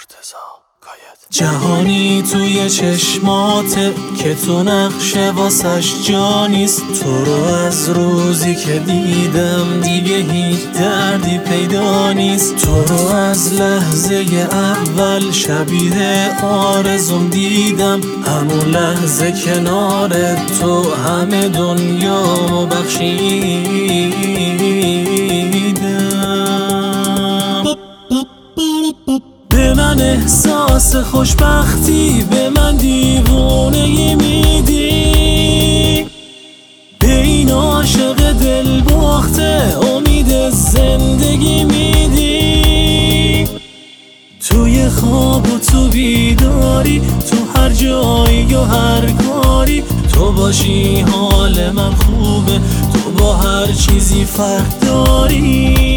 جهانی توی چشماته که تو نقشه واسش جا نیست. تو رو از روزی که دیدم دیگه هیچ دردی پیدا نیست. تو رو از لحظه اول شبیه آرزوم دیدم. همون لحظه کنار تو همه دنیامو بخشیدم. به من احساس خوشبختی، به من دیوونگی میدی. به این عاشق دل باخته امید زندگی میدی. توی خواب و تو بیداری، تو هر جایی و هر کاری تو باشی حال من خوبه. تو با هر چیزی فرق داری.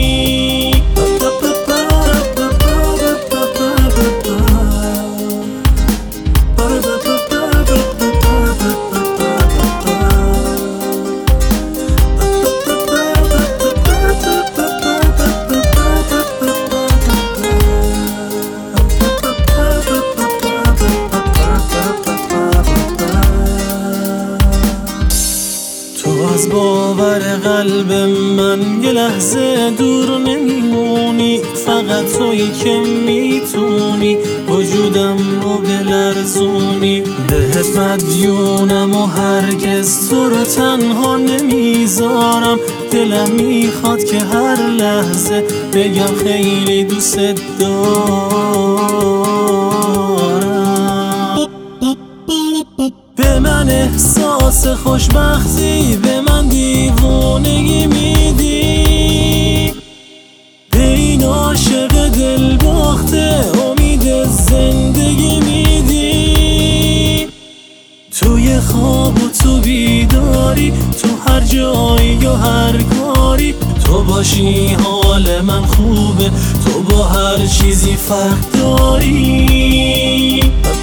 از باور قلب من یه لحظه دور نمیمونی. فقط تویی که میتونی وجودم رو بلرزونی. بهت مدیونم و هرگز تو رو تنها نمیذارم. دلم میخواد که هر لحظه بگم خیلی دوست دارم. به من احساس خوشبختی، به من دیوونگی میدی. به این عاشق دل باخته امید زندگی میدی. توی خواب و تو بیداری، تو هر جایی و هر کاری تو باشی حال من خوبه. تو با هر چیزی فرق داری.